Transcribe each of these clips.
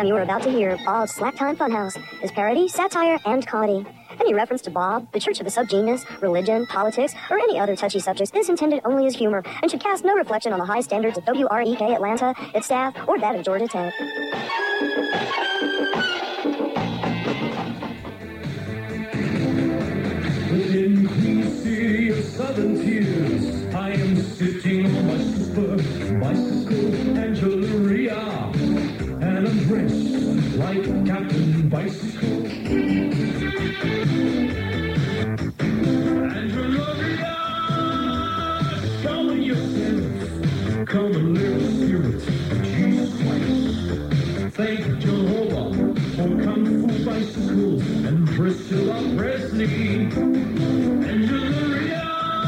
program you are about to hear, Bob's Slack Time Funhouse, is parody, satire, and comedy. Any reference to Bob, the Church of the Subgenius, religion, politics, or any other touchy subjects is intended only as humor and should cast no reflection on the high standards of WREK Atlanta, its staff, or that of Georgia Tech. Within Queen City of Southern Tears, I am sitting on my super bicycle, Angeleria, and I'm dressed like Captain Bicycle. Angeleria, show me yourself, come and live the spirit of Jesus Christ. Thank Jehovah for Kung Fu bicycles and Priscilla Presley. Angeleria,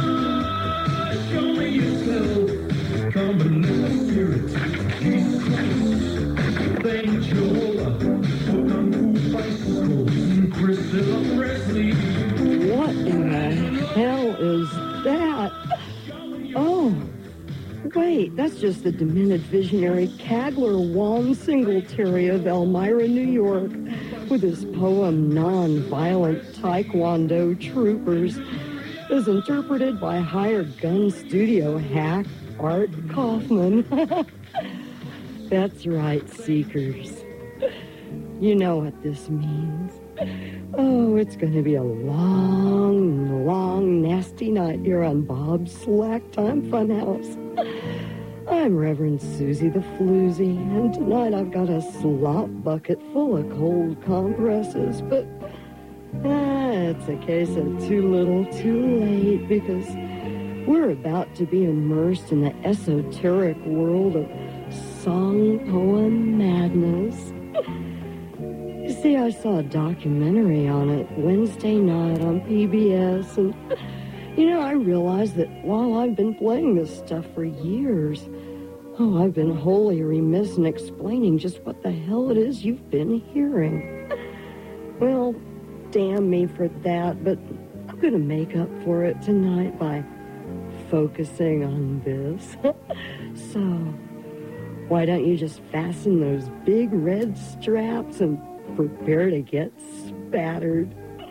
show me yourself, come and live the spirit of Jesus Christ. Thank Jehovah for Kung Fu bicycles and Priscilla Presley. What in the hell is that? Oh, wait, that's just the demented visionary Cagler Juan Singletary of Elmira, New York, with his poem Non-Violent Taekwondo Troopers, as interpreted by hired gun studio hack Art Kaufman. That's right, Seekers. You know what this means. Oh, it's going to be a long, long, nasty night here on Bob's Slack Time Funhouse. I'm Reverend Susie the Floozy, and tonight I've got a slop bucket full of cold compresses, but it's a case of too little, too late, because we're about to be immersed in the esoteric world of song poem madness. You see, I saw a documentary on it Wednesday night on PBS, and, I realized that while I've been playing this stuff for years, I've been wholly remiss in explaining just what the hell it is you've been hearing. Well, damn me for that, but I'm going to make up for it tonight by focusing on this. So, why don't you just fasten those big red straps and prepare to get spattered?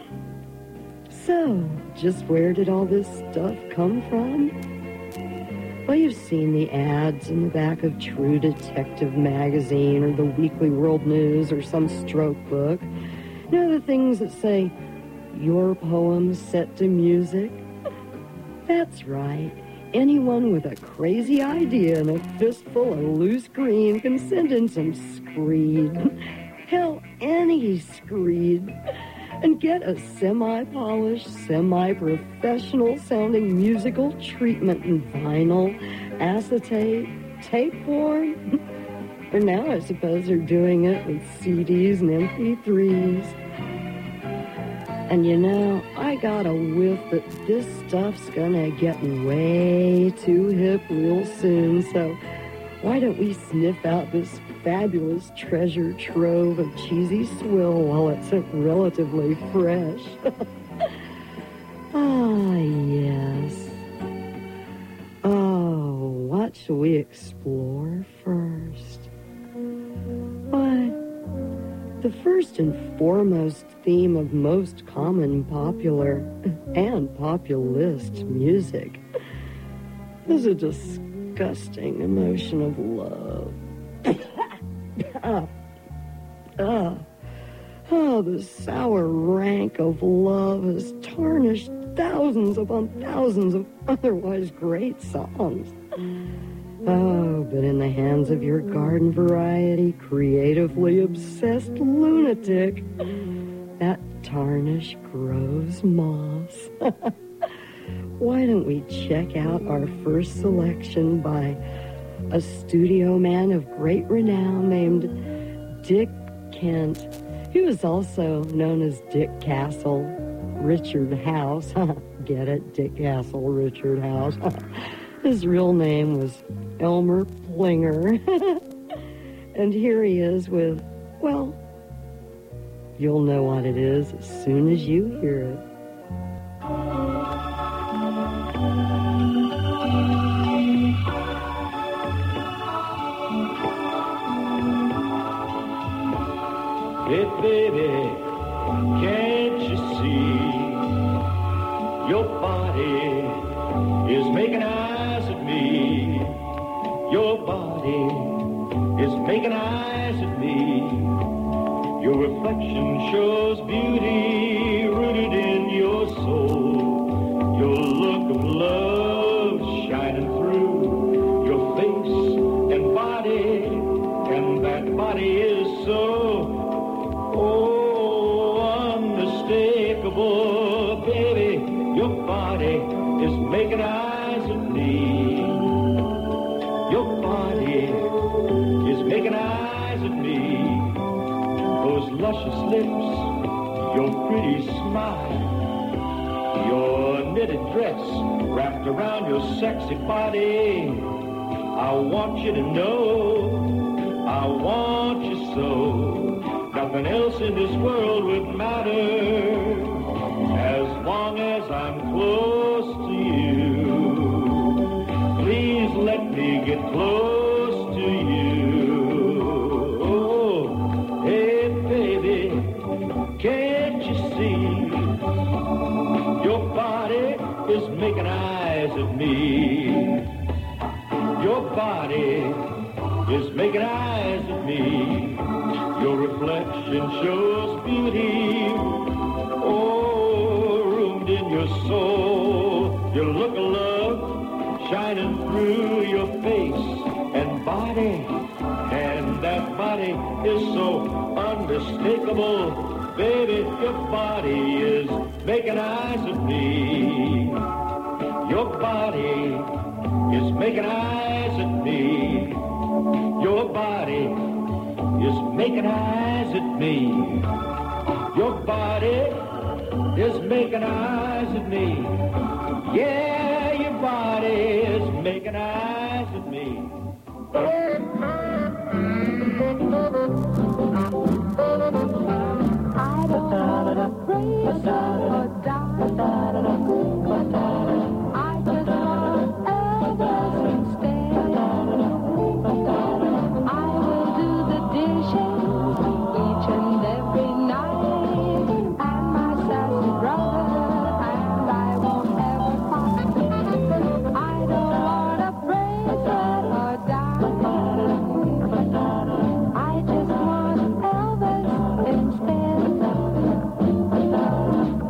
So, just where did all this stuff come from? Well, you've seen the ads in the back of True Detective magazine or the Weekly World News or some stroke book. The things that say, your poem set to music? That's right. Anyone with a crazy idea and a fistful of loose green can send in some screed. Hell, any screed. And get a semi-polished, semi-professional sounding musical treatment in vinyl, acetate, tape form. Or now I suppose they're doing it with CDs and MP3s. And I got a whiff that this stuff's gonna get way too hip real soon, so why don't we sniff out this fabulous treasure trove of cheesy swill while it's relatively fresh? Ah, yes. Oh, what shall we explore first? Why, the first and foremost theme of most common popular and populist music is a disgusting emotion of love. The sour rank of love has tarnished thousands upon thousands of otherwise great songs. Oh, but in the hands of your garden variety, creatively obsessed lunatic, that tarnish grows moss. Why don't we check out our first selection by a studio man of great renown named Dick Kent. He was also known as Dick Castle, Richard House. Get it? Dick Castle, Richard House. His real name was Elmer Plinger. And here he is with, well, you'll know what it is as soon as you hear it. Hey, baby, can't you see? Your body is making eyes at me. Your body is making eyes at me. Your reflection shows beauty rooted in your soul. Your look of love shining through your face and body, and that body is so, unmistakable. Baby, your body is making eyes at me. Your body is making eyes at me. Those luscious lips, your pretty smile, your knitted dress wrapped around your sexy body. I want you to know, I want you so. Nothing else in this world would matter as long as I'm close to you. Please let me get close to you. Oh, hey baby, can't you see? Your body is making eyes at me. Your body is making eyes at me. Your reflection shows beauty, roomed in your soul. Your look of love shining through your face and body, and that body is so unmistakable. Baby, your body is making eyes at me. Your body is making eyes at me. Your body is making eyes at me. Your body is making eyes at me. Yeah, your body is making eyes at me. I don't want to praise or die. I just want Elvis instead. I will do the dishes each and every night, and my sassy brother, and I won't ever fight. I don't want to praise or die. I just want Elvis instead.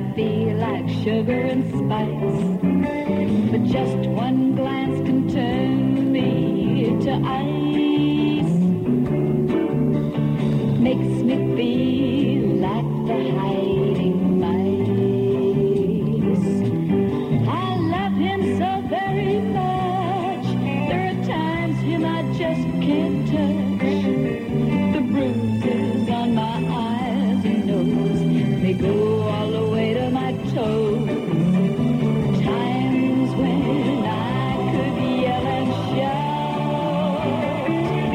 feel like sugar and spice. But just one glance can turn me to ice. Makes me feel like the hiding mice. I love him so very much. There are times him I just can't touch. The bruises on my eyes and nose, they go all the way to my toes. Times when I could yell and shout,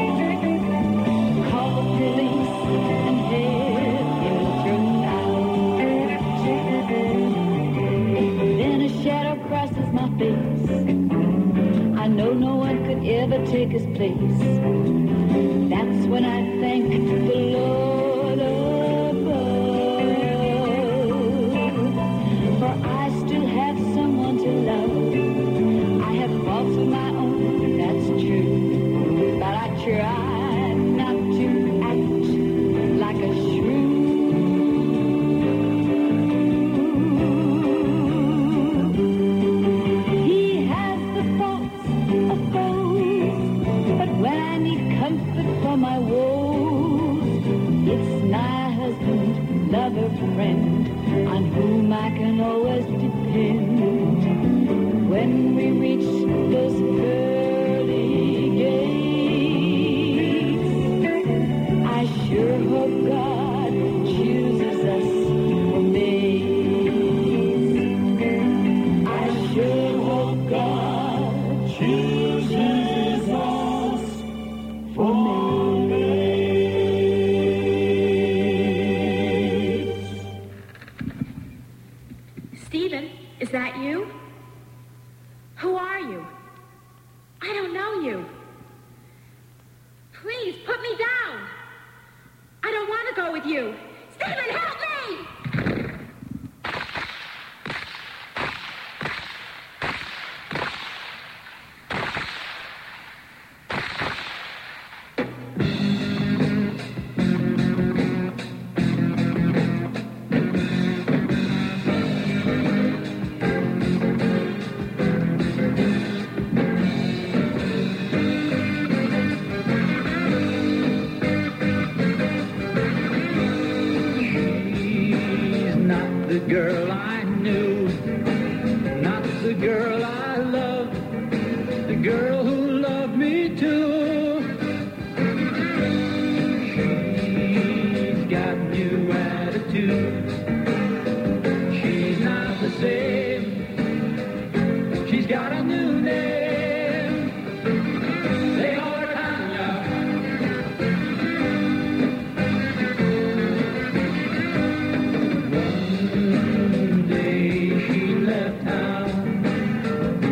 call the police and have him thrown out. Then a shadow crosses my face. I know no one could ever take his place. That's when I thank the Lord above. For I still have someone to love. I have faults of my own, that's true. But I try not to act like a shrew. He has the faults of foes, but when I need comfort for my woes, it's my husband, lover, friend, on whom I can always depend. When we reach those pearly gates, I sure hope God chooses us for mates. I sure hope God chooses us for mates. Stephen, is that you? Who are you? I don't know you. Please, put me down. I don't want to go with you. Stephen, help me! She's not the girl I knew, not the girl I loved, the girl who loved me too. She's got new attitude. She's not the same. She's got a new name. They call her Tanya. One day she left town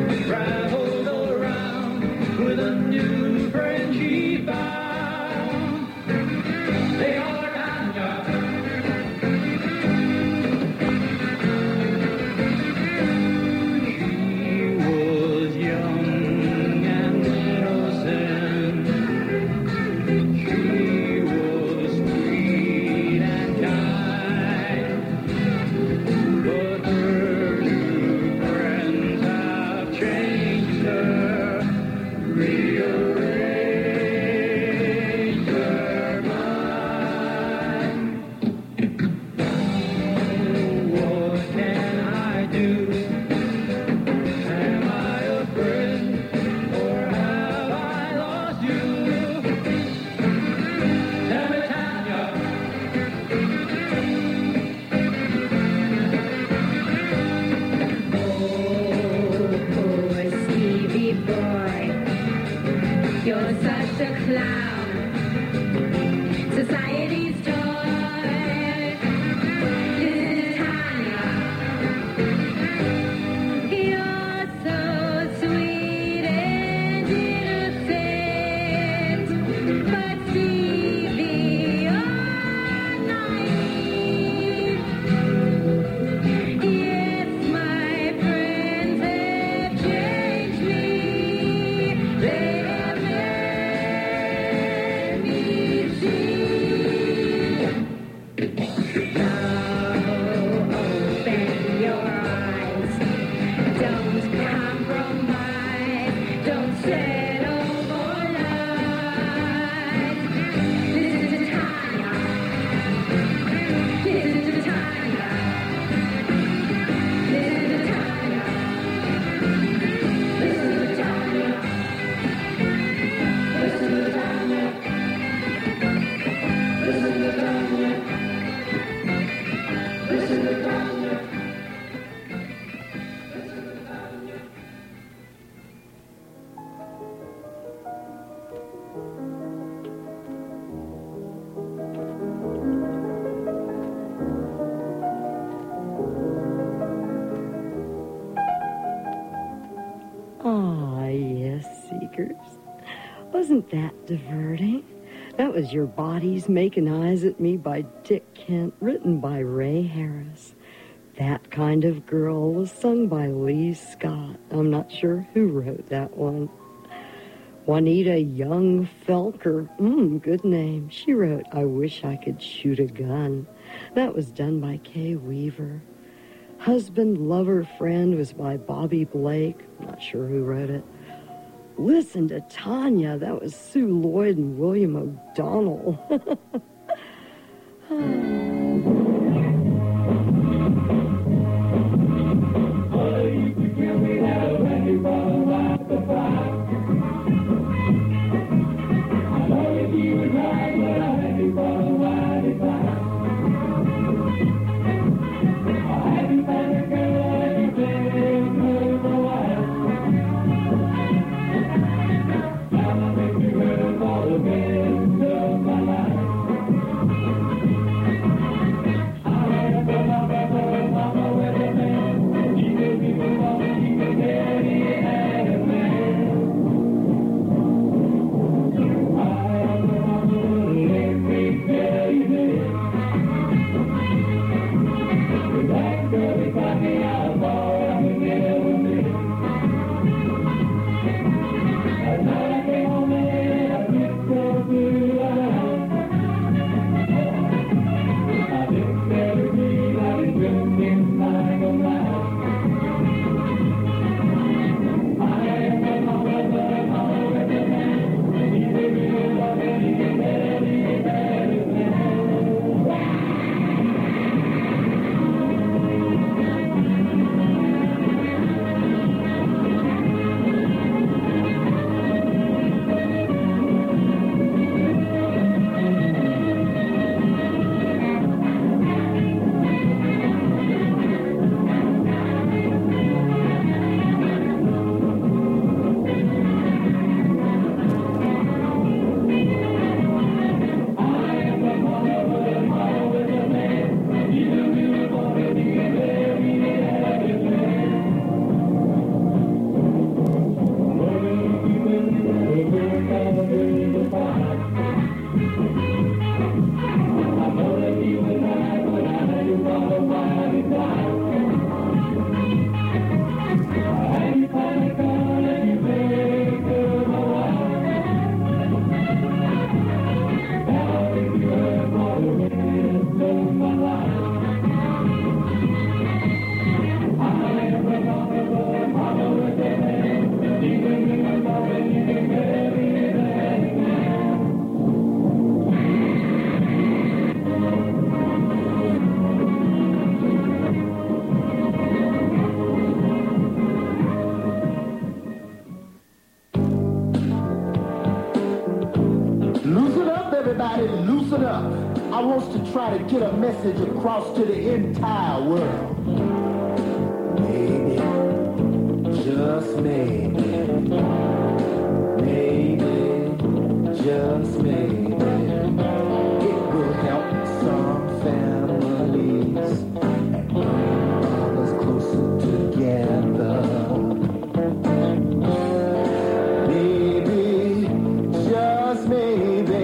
Wasn't that diverting? That was Your Body's Making Eyes at Me by Dick Kent, written by Ray Harris. That Kind of Girl was sung by Lee Scott. I'm not sure who wrote that one. Juanita Young Felker, good name. She wrote I Wish I Could Shoot a Gun. That was done by Kay Weaver. Husband, Lover, Friend was by Bobby Blake. I'm not sure who wrote it. Listen to Tanya. That was Sue Lloyd and William O'Donnell. Loosen up. I want to try to get a message across to the entire world. Maybe, just maybe, just maybe, it will help some families and bring others closer together. Maybe, just maybe,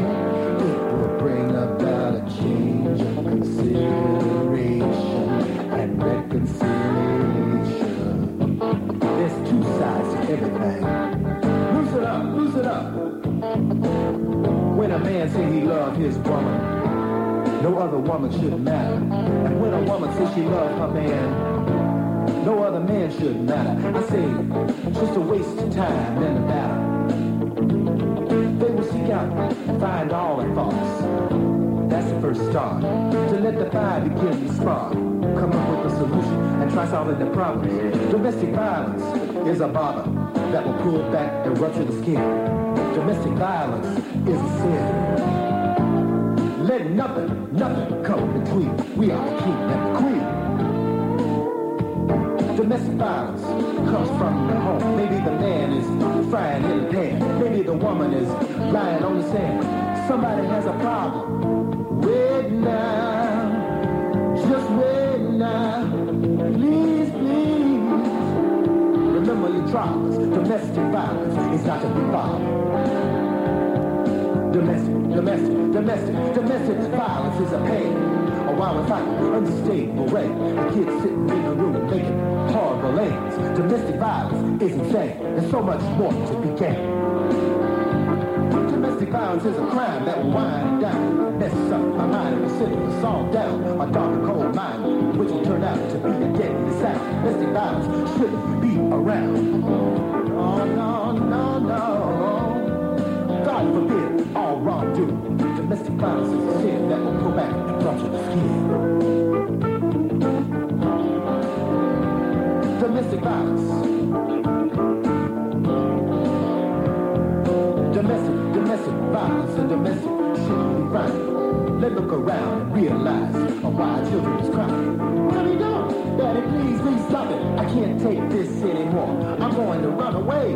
and reconciliation. There's two sides to everything. Loosen up. When a man says he loves his woman, no other woman should matter. And when a woman says she loves her man, no other man should matter. I say, just a waste of time and a battle. They will seek out and find all their faults. That's the first start. To let the fire begin to spark. Come up with a solution and try solving the problems. Domestic violence is a bother that will pull back and rupture the skin. Domestic violence is a sin. Let nothing come between. We are the king and the queen. Domestic violence comes from the home. Maybe the man is frying in the pan. Maybe the woman is lying on the sand. Somebody has a problem. Wait now, just wait now, please. Remember of your dramas. Domestic violence is not to be bothered. Domestic violence is a pain. A while we're fighting unstable rain. The kids sitting in the room making horrible aims. Domestic violence is insane. There's so much more to be gained. Domestic violence is a crime that will wind down. Messes up my mind and will sit us all down. A dark and cold mind, which will turn out to be a deadly sound. Domestic violence shouldn't be around. Oh, no. God forbid all wrongdoing. Domestic violence is a sin that will pull back and rupture the skin. Domestic violence. Domestic violence and domestic shouldn't be right. Let's look around and realize why children is crying. What are we doing? Daddy, please stop it. I can't take this anymore. I'm going to run away.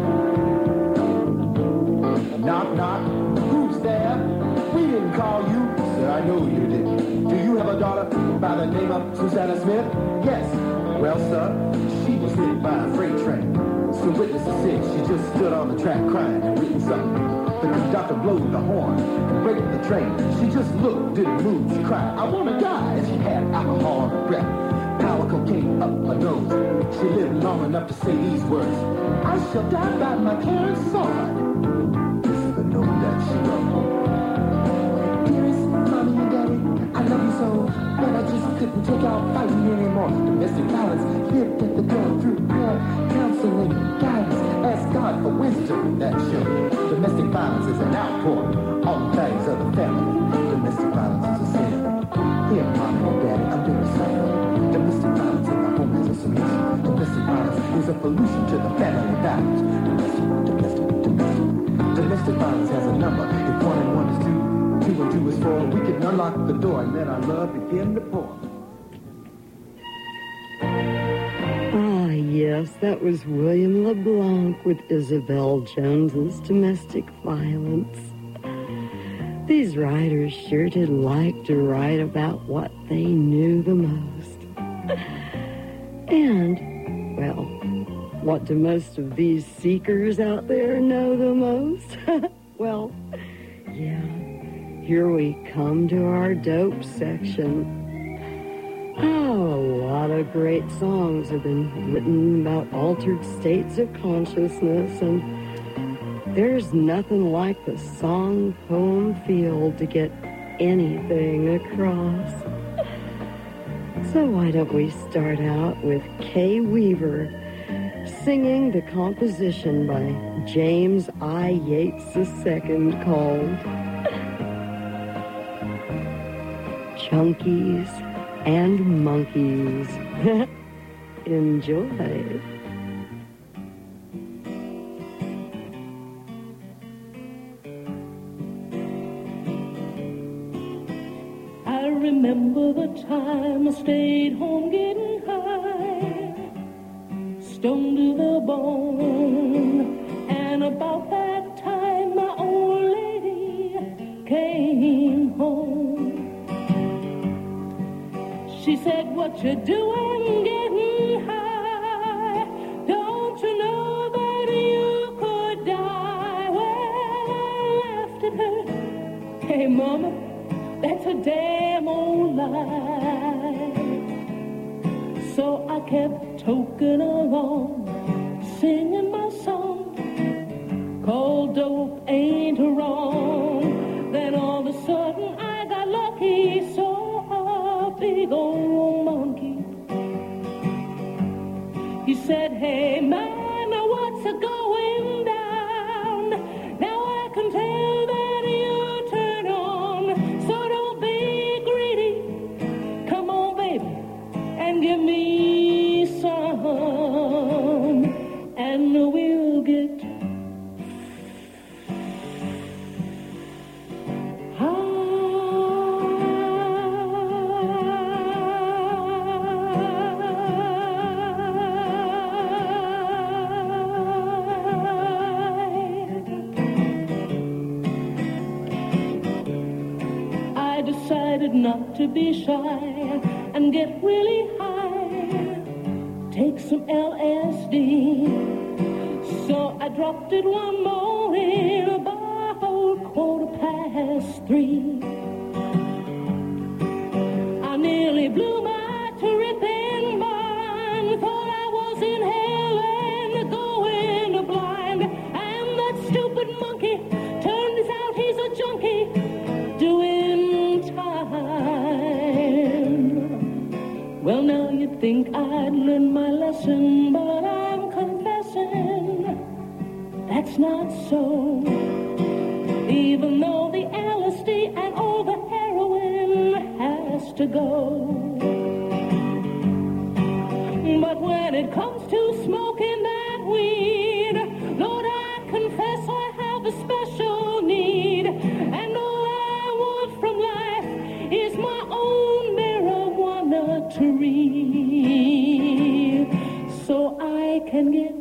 Knock, knock. Who's there? We didn't call you. Sir, I know you didn't. Do you have a daughter by the name of Susanna Smith? Yes. Well, sir, she was hit by a freight train. Some witnesses said she just stood on the track crying and written something. The conductor blowed the horn and braked the train. She just looked, didn't move, she cried, I want to die. And she had alcohol on her breath. Power cocaine up her nose. She lived long enough to say these words. I shall die by my parents' sword. This is the note that she wrote. Dearest mommy and daddy, I love you so, but I just couldn't take out fighting anymore. Domestic violence lived at the door through prayer, counseling, guidance. Ask God for wisdom in that show. Domestic violence is an outpouring on things of the family. Domestic violence is a sin. Here, mommy and daddy, I'm doing something. Domestic violence in the home is a solution. Domestic violence is a solution to the family values. Domestic violence has a number. If 1 and 1 is 2, 2 and 2 is 4, we can unlock the door and let our love begin to pour. Yes, that was William LeBlanc with Isabel Jones's Domestic Violence. These writers sure did like to write about what they knew the most. And, well, what do most of these seekers out there know the most? Well, yeah, here we come to our dope section. Oh, a lot of great songs have been written about altered states of consciousness, and there's nothing like the song-poem field to get anything across. So why don't we start out with Kay Weaver singing the composition by James I. Yates II called Chunkies and Monkeys. Enjoy. I remember the time I stayed home getting high, stoned to the bone, and about that time my old lady came home. She said, what you doing getting high? Don't you know that you could die? Well, I laughed at her. Hey, Mama, that's a damn old lie. So I kept toking along, singing my song called Dope Ain't Wrong. Then all of a sudden I got lucky, saw a big old monkey. He said, hey man, what's a going down? Now I can tell that you turn on, so don't be greedy. Come on, baby, and give me some, and we'll get not to be shy and get really high. Take take some LSD. So I dropped it one morning about 3:15. I nearly blew my tripping mind, thought I was in heaven, going blind. And that stupid monkey, turns out he's a junkie, doing time. Well, now you'd think I'd learned my lesson, but I'm confessing that's not so. Even though the LSD and all the heroin has to go. But when it comes to smoking that weed, Lord, I confess I have a special need. And all I want from life is my own marijuana tree, so I can get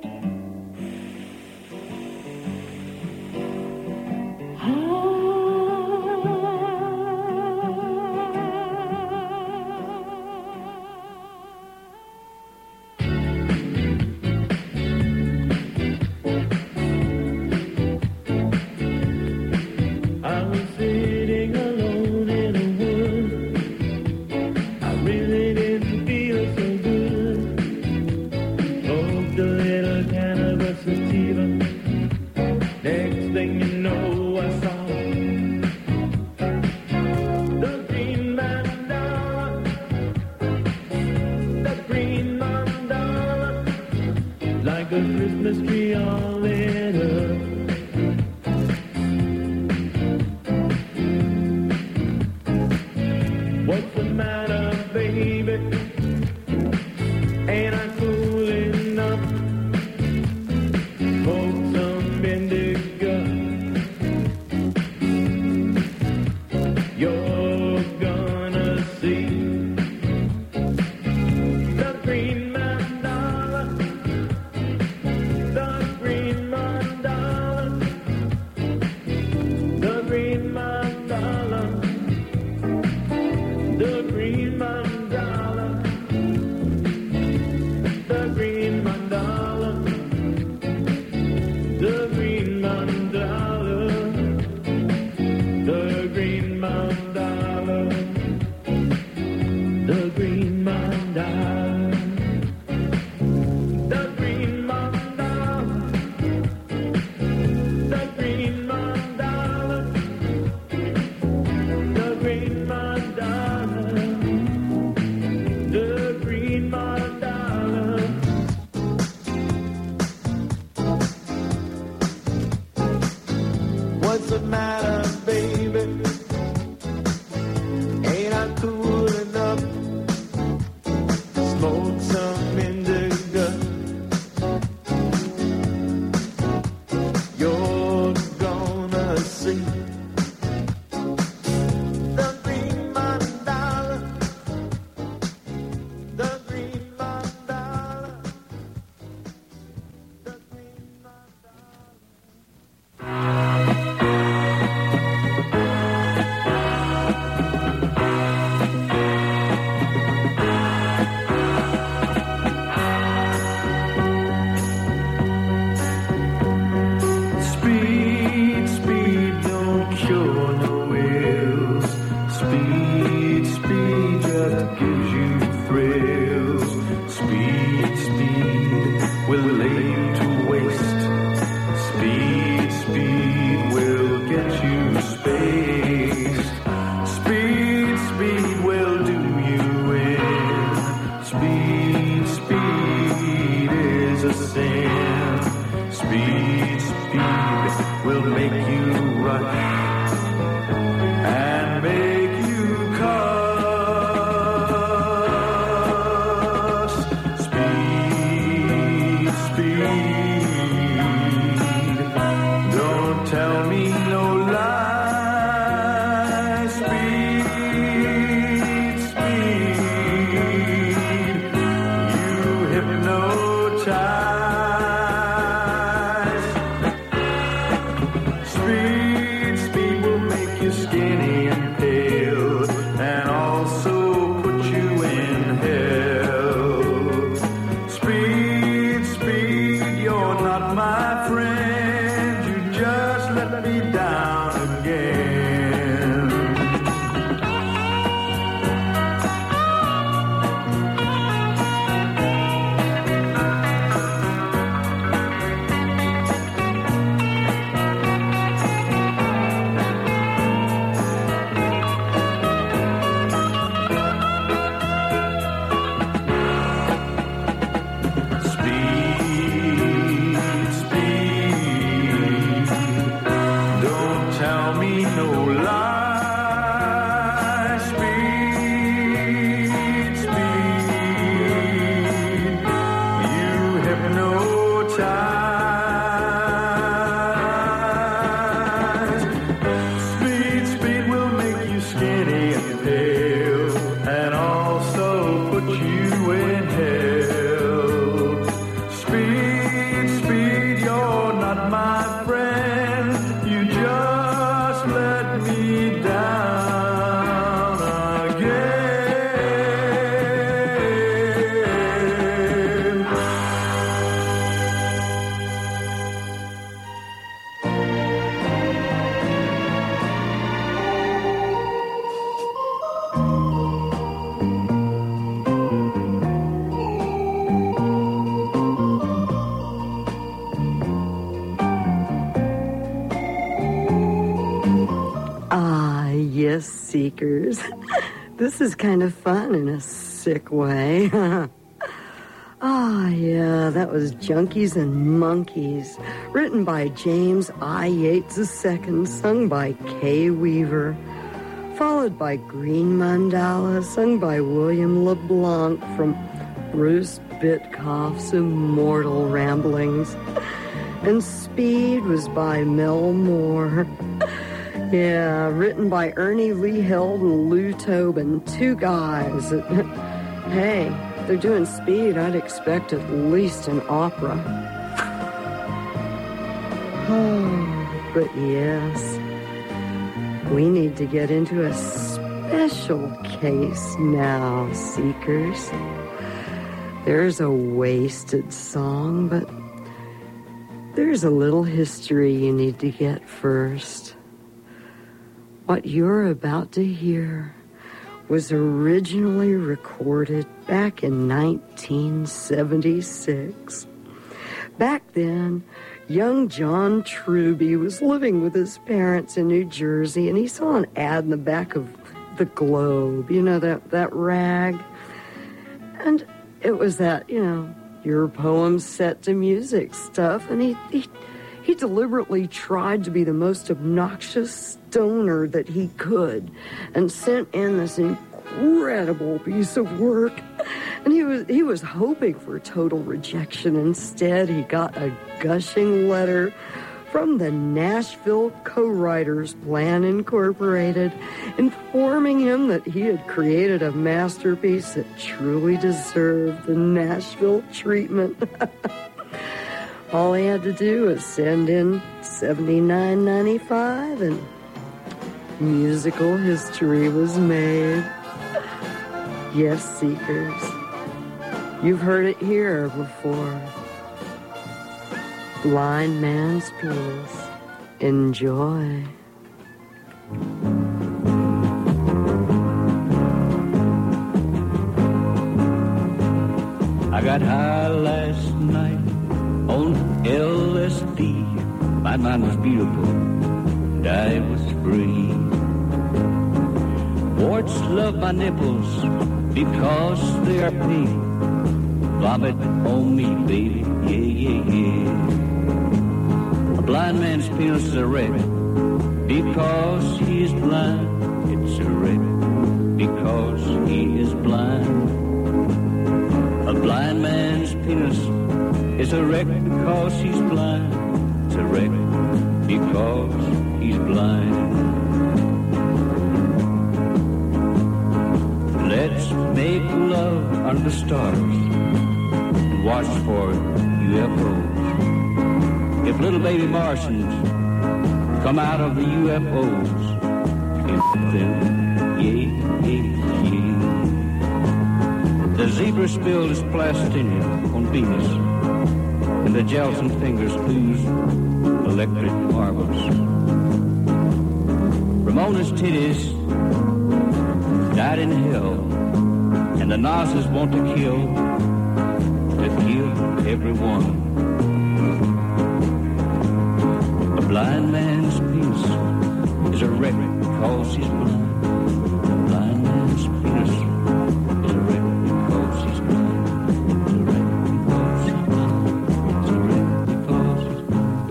Speed, speed. Yes, Seekers. This is kind of fun in a sick way. Yeah, that was Junkies and Monkeys, written by James I. Yates II, sung by Kay Weaver, followed by Green Mandala, sung by William LeBlanc from Bruce Bitkoff's Immortal Ramblings, and Speed was by Mel Moore. Yeah, written by Ernie Lee Held and Lou Tobin, two guys that, hey, they're doing Speed, I'd expect at least an opera. Oh, but yes, we need to get into a special case now, Seekers. There's a wasted song, but there's a little history you need to get first. What you're about to hear was originally recorded back in 1976. Back then, young John Truby was living with his parents in New Jersey, and he saw an ad in the back of the Globe, you know, that rag. And it was that, you know, your poems set to music stuff, and he deliberately tried to be the most obnoxious stoner that he could and sent in this incredible piece of work. And he was hoping for total rejection. Instead, he got a gushing letter from the Nashville Co-Writers Plan Incorporated, informing him that he had created a masterpiece that truly deserved the Nashville treatment. All he had to do was send in $79.95, and musical history was made. Yes, Seekers, you've heard it here before. Blind Man's Penis. Enjoy. I got high last night on LSD. My mind was beautiful and I was free. Warts love my nipples because they are pink. Vomit on me, baby, yeah, yeah, yeah. A blind man's penis is a wreck because he is blind. It's a wreck because he is blind. A blind man's penis is a wreck because he's blind. It's a wreck because he's blind. Let's make love under the stars and watch for UFOs. If little baby Martians come out of the UFOs, and them, yeah, yeah, yeah. The zebra spilled his plastinum on Venus, and the gelatin fingers ooze electric marbles. Ramona's titties died in hell, and the Nazis want to kill everyone. A blind man's penis is a wreck because he's blind. A blind man's penis is a wreck because he's blind. It's a wreck because he's blind. It's a wreck because he's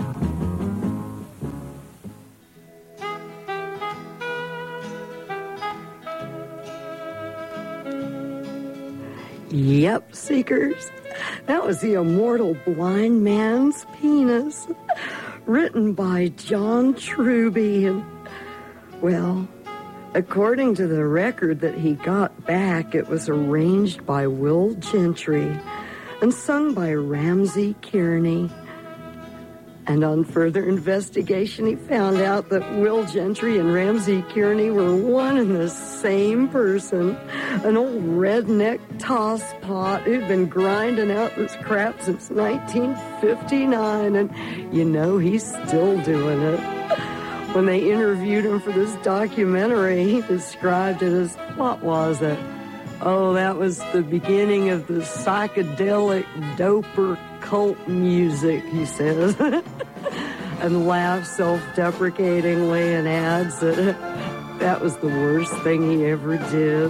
blind. Yep, Seekers. That was the immortal Blind Man's Penis, written by John Truby. And, well, according to the record that he got back, it was arranged by Will Gentry and sung by Ramsey Kearney. And on further investigation, he found out that Will Gentry and Ramsey Kearney were one and the same person, an old redneck tosspot who'd been grinding out this crap since 1959, and you know he's still doing it. When they interviewed him for this documentary, he described it as, what was it? Oh, that was the beginning of the psychedelic doper cult music, he says. And laughs self-deprecatingly and adds that that was the worst thing he ever did.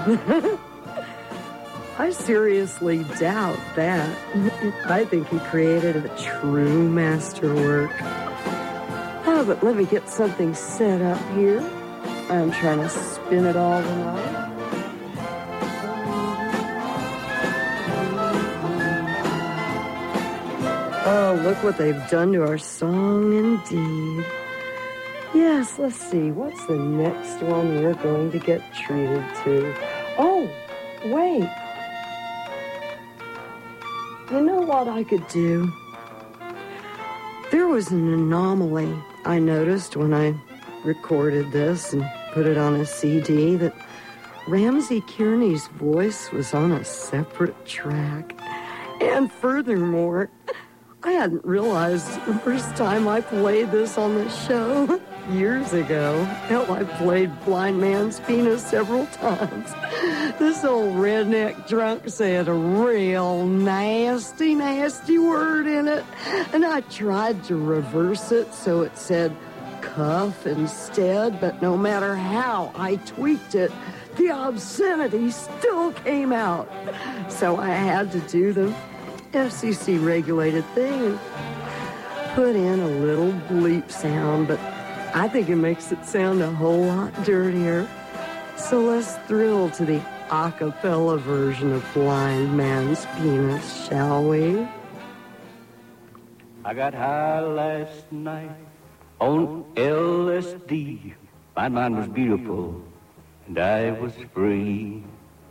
I seriously doubt that. I think he created a true masterwork. Oh, but let me get something set up here. I'm trying to spin it all tonight. Oh, look what they've done to our song indeed. Yes, let's see. What's the next one we're going to get treated to? Oh, wait. You know what I could do? There was an anomaly I noticed when I recorded this and put it on a CD, that Ramsey Kearney's voice was on a separate track. And furthermore, I hadn't realized the first time I played this on the show years ago. Hell, I played Blind Man's Penis several times. This old redneck drunk said a real nasty, nasty word in it. And I tried to reverse it so it said cuff instead, but no matter how I tweaked it, the obscenity still came out. So I had to do the FCC regulated thing and put in a little bleep sound, but I think it makes it sound a whole lot dirtier. So let's thrill to the a cappella version of Blind Man's Penis, shall we? I got high last night on LSD. My mind was beautiful and I was free.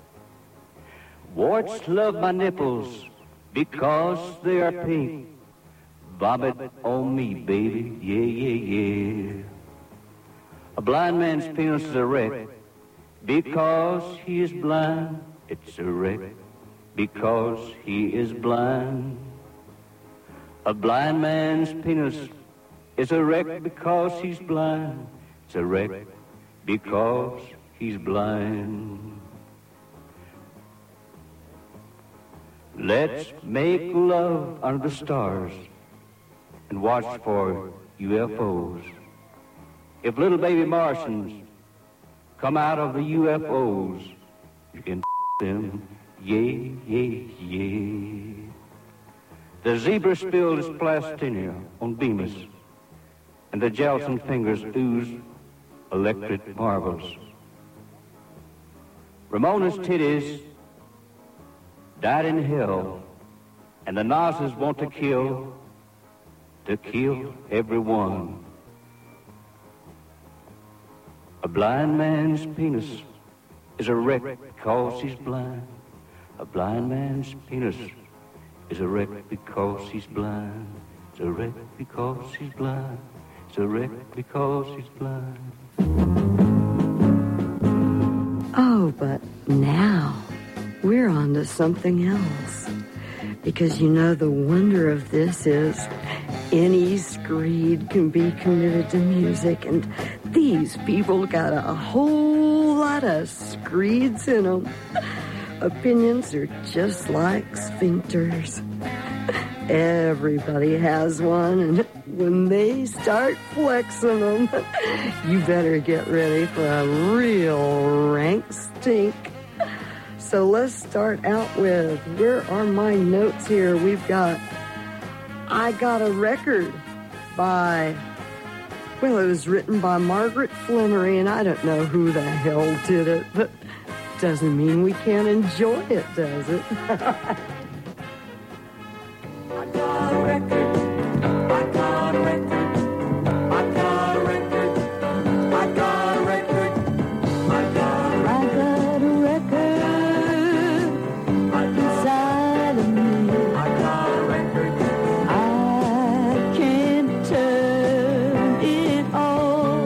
Warts love my nipples because they are pink. Vomit on me, baby, yeah, yeah, yeah. A blind man's penis is a wreck because he is blind. It's a wreck because he is blind. A blind man's penis is a wreck because he's blind. It's a wreck because he's blind. Let's make love under the stars and watch for UFOs. If little baby Martians come out of the UFOs, you can them, yeah, yeah, yeah. The zebra spilled its plastinia on Bemis, and the Jelson fingers ooze electric marbles. Ramona's titties died in hell, and the Nazis want to kill everyone. A blind man's penis is a wreck because he's blind. A blind man's penis is a wreck because he's blind. It's a wreck because he's blind. It's a wreck because he's blind. Oh, but now we're on to something else. Because you know the wonder of this is any screed can be committed to music, and these people got a whole lot of screeds in them. Opinions are just like sphincters. Everybody has one, and when they start flexing them, you better get ready for a real rank stink. So let's start out with, where are my notes here? We've got, I Got a Record by, well, it was written by Margaret Flannery, and I don't know who the hell did it, but doesn't mean we can't enjoy it, does it? I got a record. I got a record. I got a record. I got a record. I got a record inside of me. I got a record. I can't turn it off.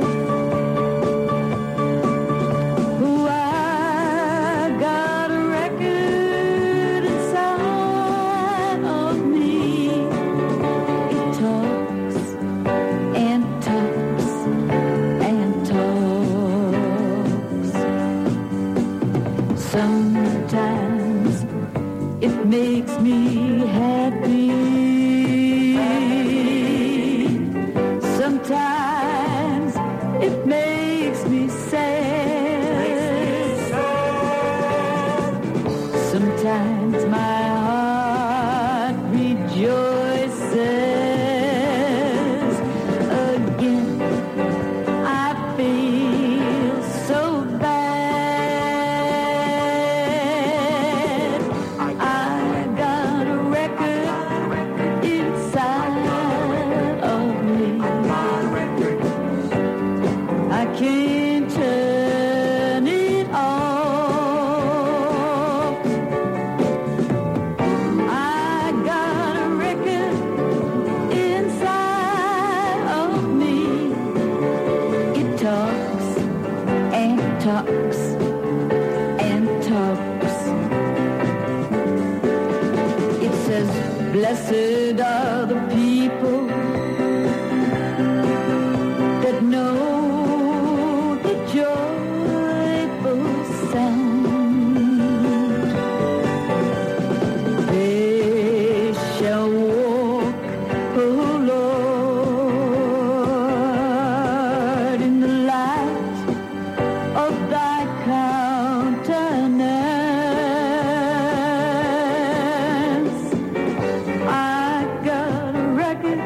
Oh, I got a record inside of me. It talks and talks and talks. Sometimes it makes me happy. Sometimes it makes me sad. says, blessed are the people that know the joyful sound. They shall walk, O Lord, in the light of thy countenance. I got a record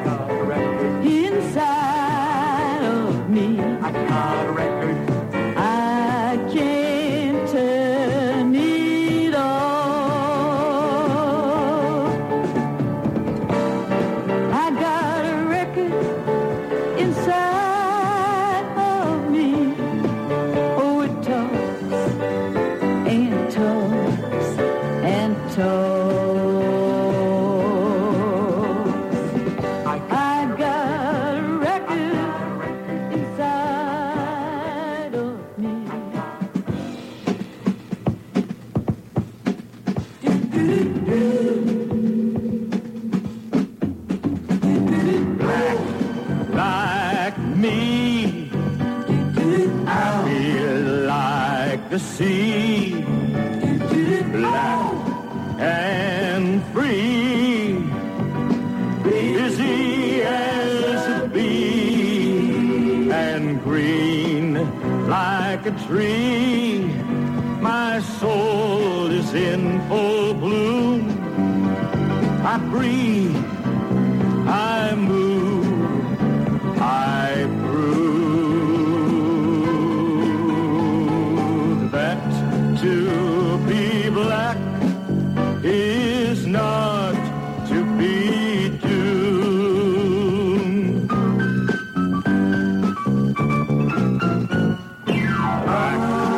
inside of me. I got a record. I can't turn it off. I got a record inside of me. Oh, it talks and talks and talks. I got a record inside of me. Like me, I feel like the sea, black and free, busy as a bee, and green like a tree. My soul is in full bloom. I breathe, I move, I prove that to be black is not to be doomed. I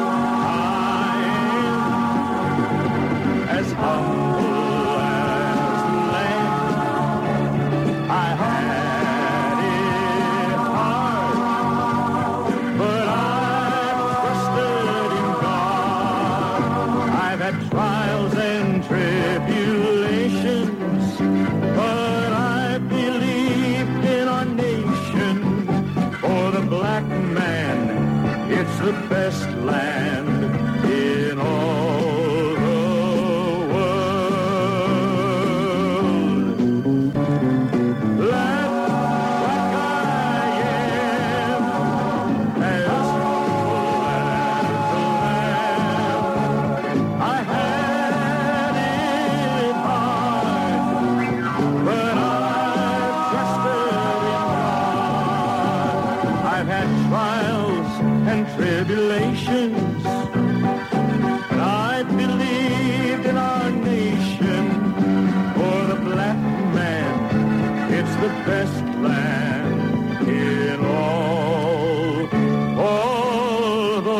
am as humble as the land. I had it hard, but I've trusted in God. I've had trials and tribulations, but I believed in our nation. For the black man, it's the best land in all the world. Black like I am, as humble as the lamb. I had it hard, but I've trusted in God. I've had trials and tribulations, but I believed in our nation. For the black man, it's the best land in all the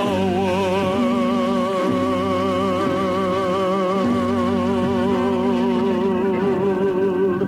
world.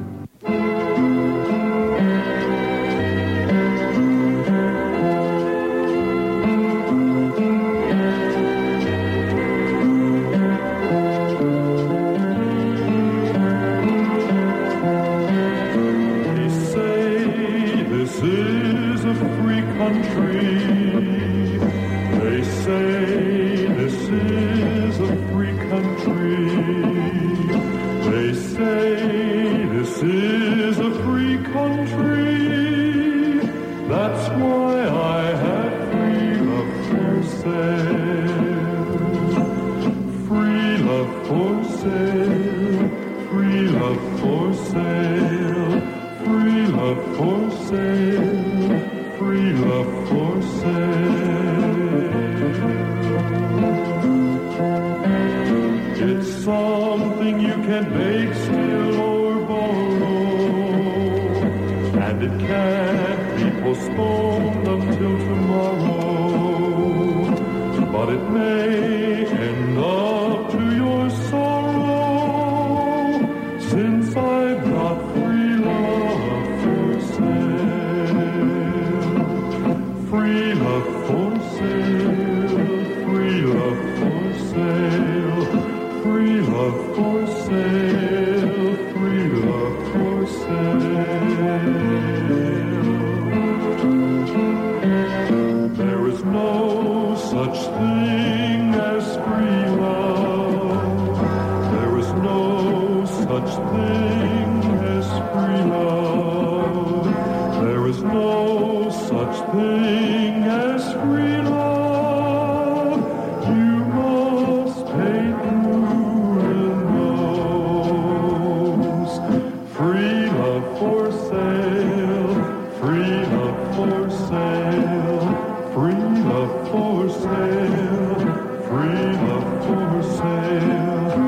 They say this is a free country. They say this is a free country. They say this is a free country. That's why I have free love for sale. Free love for sale. Free love for sale. Free love for sale. Free love for sale. It's something you can make, steal, or borrow, and it can't be postponed until tomorrow. But it may end up to your sorrow, since I've got free love for sale. Free love for sale. Free love for sale. Free love for sale. such thing as free love. There is no such thing as free love. You must pay through and nose. Free love for sale. Free love for sale. Free love for sale. Free love for sale.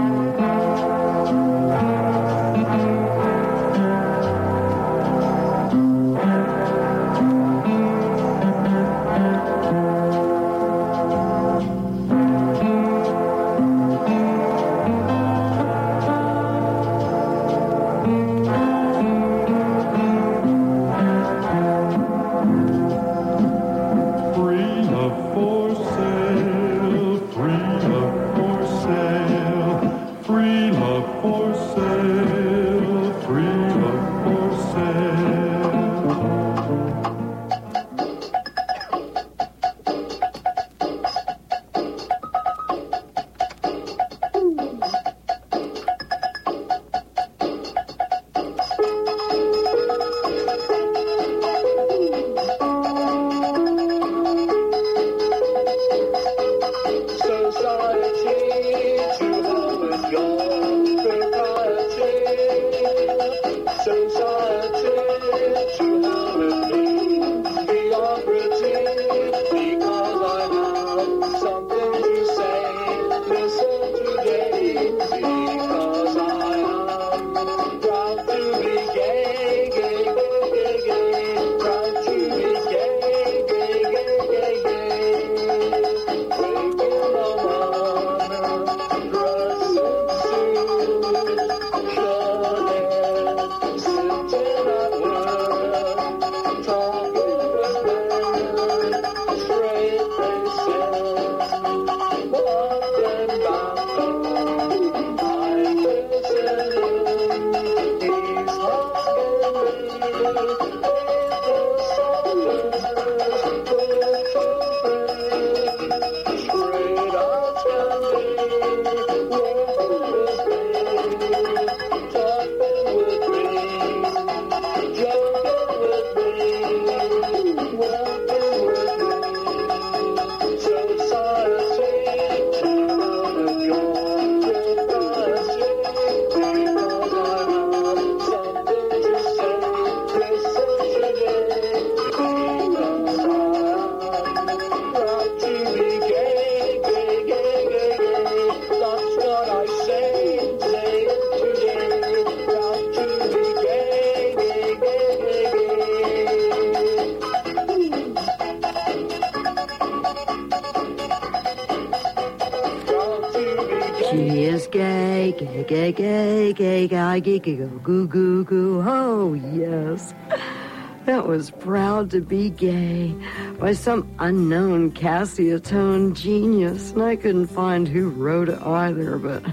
Goo, goo, goo. Oh, yes. That was Proud to Be Gay by some unknown Cassiotone genius, and I couldn't find who wrote it either, but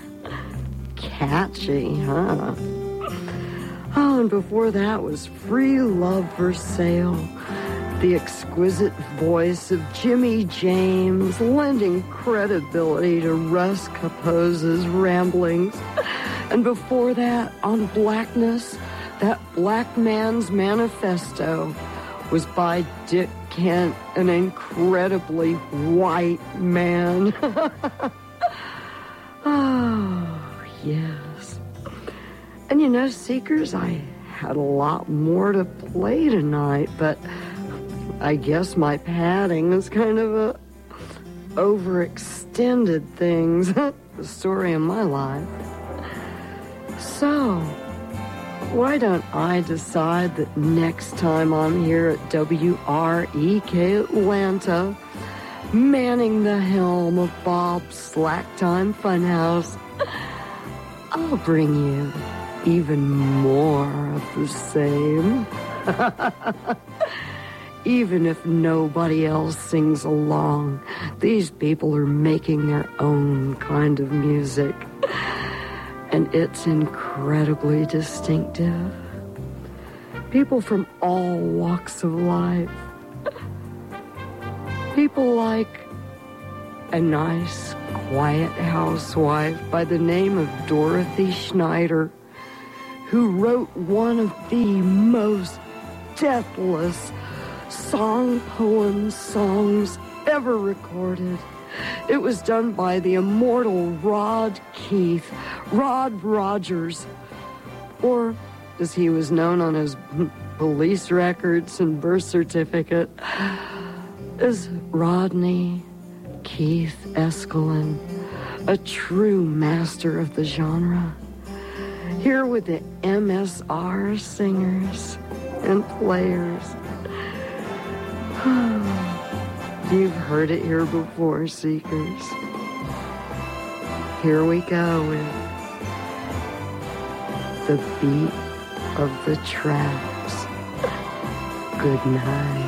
catchy, huh? Oh, and before that was Free Love for Sale, the exquisite voice of Jimmy James, lending credibility to Russ Caposa's ramblings. And before that, on Blackness, that Black Man's Manifesto was by Dick Kent, an incredibly white man. Oh, yes. And you know, Seekers, I had a lot more to play tonight, but I guess my padding is kind of a overextended things. The story of my life. So, why don't I decide that next time I'm here at WREK Atlanta, manning the helm of Bob's Slacktime Funhouse, I'll bring you even more of the same. Even if nobody else sings along, these people are making their own kind of music. And it's incredibly distinctive. People from all walks of life. People like a nice, quiet housewife by the name of Dorothy Schneider, who wrote one of the most deathless songs ever recorded. It was done by the immortal Rod Keith, Rod Rogers, or as he was known on his police records and birth certificate, as Rodney Keith Escalin, a true master of the genre. Here with the MSR singers and players. You've heard it here before, Seekers. Here we go with the beat of the Traps. Good night.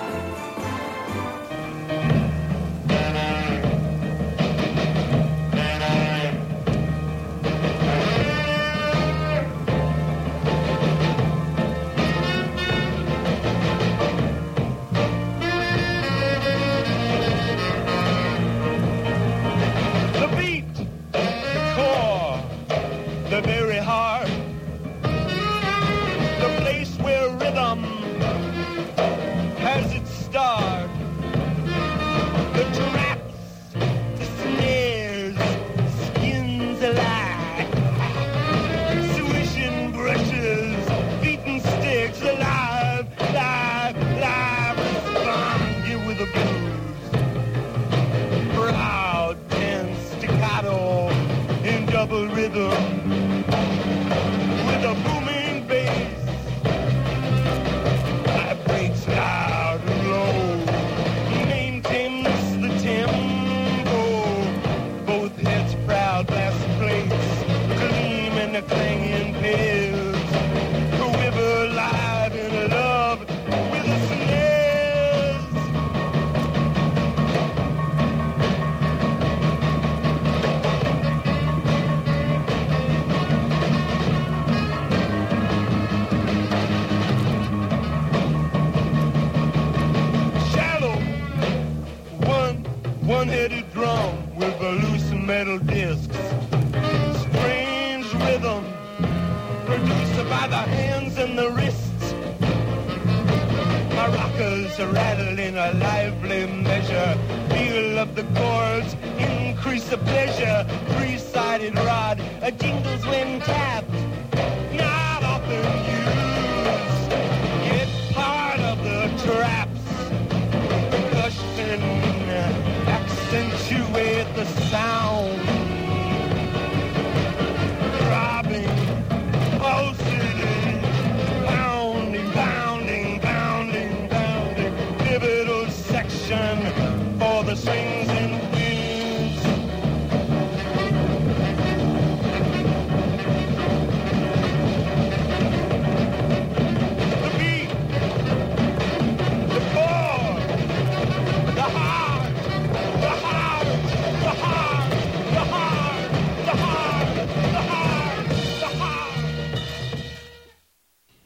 One-headed drum with a loose metal discs. Strange rhythm produced by the hands and the wrists. Maracas rattle in a lively measure. Feel of the chords increase the pleasure. Three-sided rod jingles when tapped.